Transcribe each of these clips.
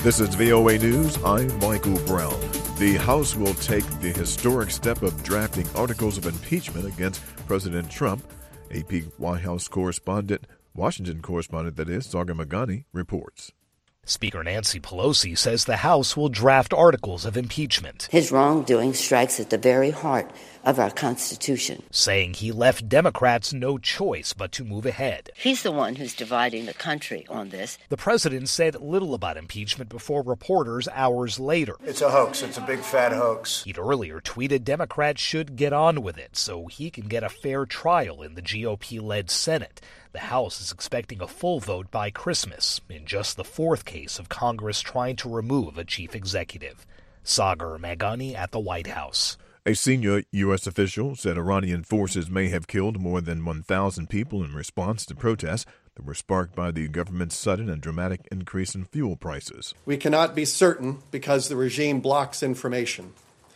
This is VOA News. I'm Michael Brown. The House will take the historic step of drafting articles of impeachment against President Trump. AP White House correspondent, Washington correspondent, that is, Sagar Meghani, reports. Speaker Nancy Pelosi says the House will draft articles of impeachment. His wrongdoing strikes at the very heart of our Constitution, saying he left Democrats no choice but to move ahead. He's the one who's dividing the country on this. The president said little about impeachment before reporters hours later. It's a hoax. It's a big fat hoax. He'd earlier tweeted Democrats should get on with it so he can get a fair trial in the GOP-led Senate. The House is expecting a full vote by Christmas in just the fourth case of Congress trying to remove a chief executive. Sagar Meghani at the White House. A senior U.S. official said Iranian forces may have killed more than 1,000 people in response to protests that were sparked by the government's sudden and dramatic increase in fuel prices. We cannot be certain because the regime blocks information.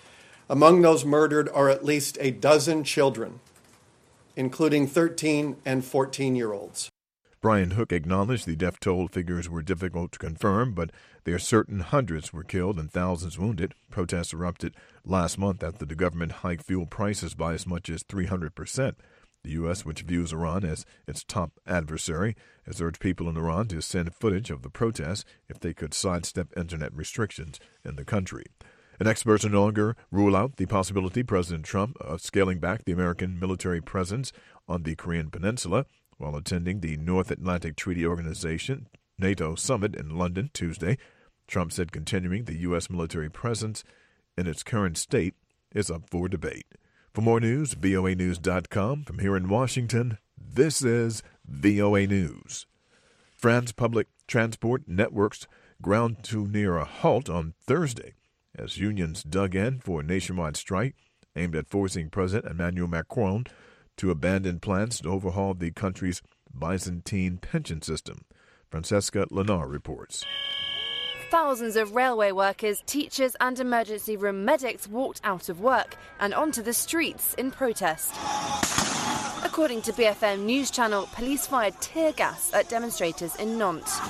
Among those murdered are at least a dozen children, including 13 and 14-year-olds. Brian Hook acknowledged the death toll figures were difficult to confirm, but they are certain hundreds were killed and thousands wounded. Protests erupted last month after the government hiked fuel prices by as much as 300%. The U.S., which views Iran as its top adversary, has urged people in Iran to send footage of the protests if they could sidestep internet restrictions in the country. And experts no longer rule out the possibility President Trump of scaling back the American military presence on the Korean Peninsula while attending the North Atlantic Treaty Organization NATO summit in London Tuesday. Trump said continuing the U.S. military presence in its current state is up for debate. For more news, voanews.com. From here in Washington, this is VOA News. France public transport networks ground to near a halt on Thursday as unions dug in for a nationwide strike aimed at forcing President Emmanuel Macron to abandon plans to overhaul the country's Byzantine pension system. Francesca Lenar reports. Thousands of railway workers, teachers and emergency room medics walked out of work and onto the streets in protest. According to BFM News Channel, police fired tear gas at demonstrators in Nantes.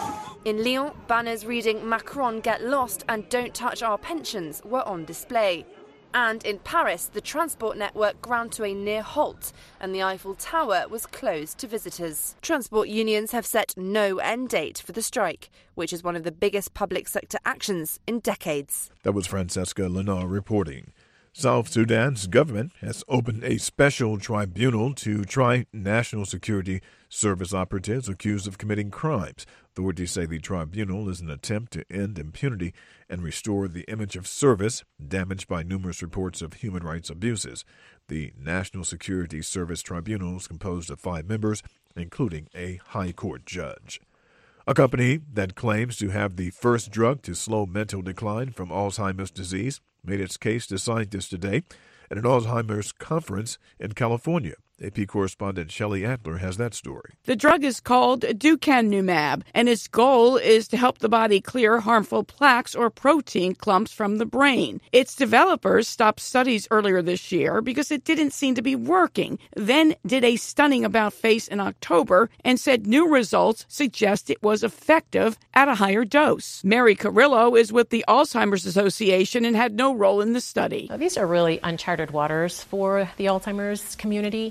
In Lyon, banners reading "Macron get lost" and "Don't touch our pensions" were on display. And in Paris, the transport network ground to a near halt and the Eiffel Tower was closed to visitors. Transport unions have set no end date for the strike, which is one of the biggest public sector actions in decades. That was Francesca Lenar reporting. South Sudan's government has opened a special tribunal to try National Security Service operatives accused of committing crimes. Authorities say the tribunal is an attempt to end impunity and restore the image of service damaged by numerous reports of human rights abuses. The National Security Service Tribunal is composed of 5 members, including a high court judge. A company that claims to have the first drug to slow mental decline from Alzheimer's disease made its case to scientists today at an Alzheimer's conference in California. AP correspondent Shelley Antler has that story. The drug is called Ducanumab, and its goal is to help the body clear harmful plaques or protein clumps from the brain. Its developers stopped studies earlier this year because it didn't seem to be working, then did a stunning about-face in October and said new results suggest it was effective at a higher dose. Mary Carrillo is with the Alzheimer's Association and had no role in the study. These are really uncharted waters for the Alzheimer's community.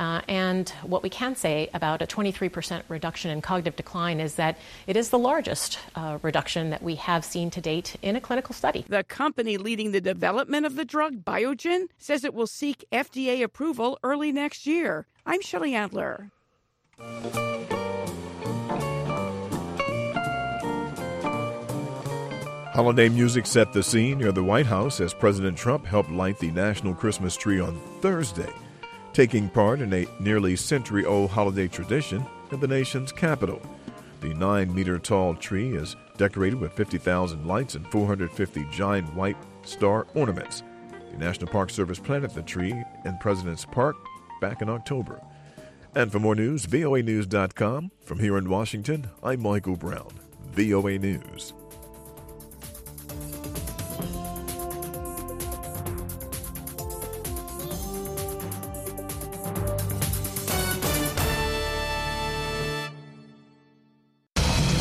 And what we can say about a 23% reduction in cognitive decline is that it is the largest reduction that we have seen to date in a clinical study. The company leading the development of the drug, Biogen, says it will seek FDA approval early next year. I'm Shelley Antler. Holiday music set the scene near the White House as President Trump helped light the national Christmas tree on Thursday, taking part in a nearly century-old holiday tradition in the nation's capital. The 9-meter-tall tree is decorated with 50,000 lights and 450 giant white star ornaments. The National Park Service planted the tree in President's Park back in October. And for more news, voanews.com. From here in Washington, I'm Michael Brown, VOA News.